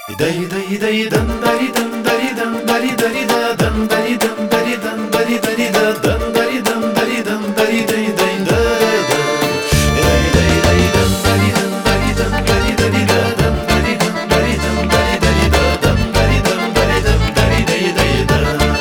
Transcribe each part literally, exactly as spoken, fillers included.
Дай дай дай дан дари дан дари дан дари дари да дан дари дан дари дан дари дари да дан дари дан дари дан дари дай дай да дай дай дай дан дари дан дари дан дари дари да дан дари дан дари дан дари дари да дан дари дан дари дан дари дай дай да.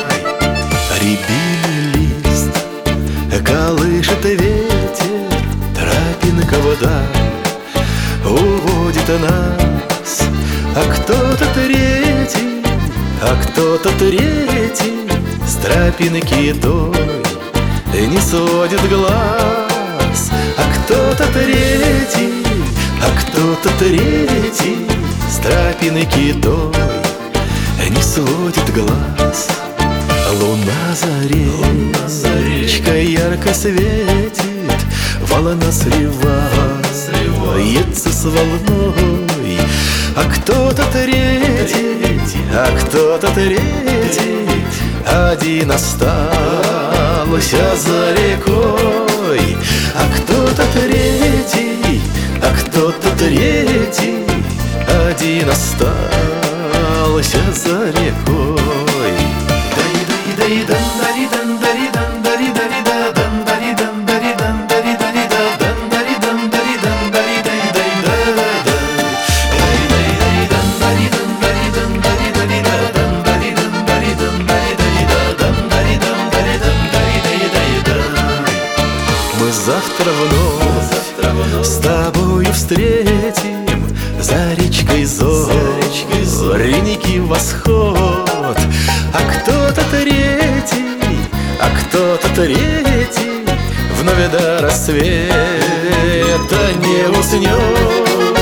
Рябиный лист колышет ветер, тропинка вода уводит нас. А кто-то третий, а кто-то третий с тропинки той не сводит глаз. А кто-то третий, а кто-то третий с тропинки той не сводит глаз. Луна заре, речка ярко светит, волна сливается с волной. А кто-то третий, а кто-то третий один остался за рекой. А кто-то третий, а кто-то третий один остался за рекой. Дай дай дай дан дари дан дари дан дари дари да дан дари дан дари дан дари дари да дан дари дан дари дан дари дай дай да да. Дай дай дай дан дари дан дари дан дари дари да дан дари дан дари дан дари дари да дан дари дан дари дан дари дай дай да. Мы завтра вновь с тобою встретим за речкой зоренький восход. А кто-то третий, а кто-то третий вновь до рассвета не уснет.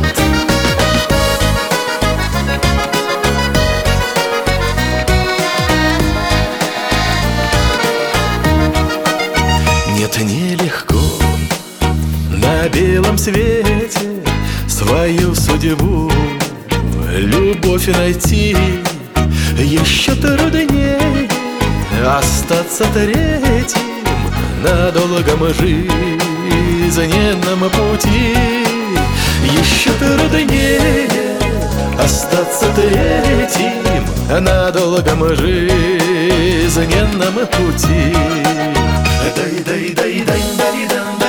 Нет, нелегко на белом свете свою судьбу, любовь найти. Еще труднее остаться третьим на долгом жизненном пути. Еще труднее остаться третьим на долгом жизненном пути. Дай дай дай дай дари дан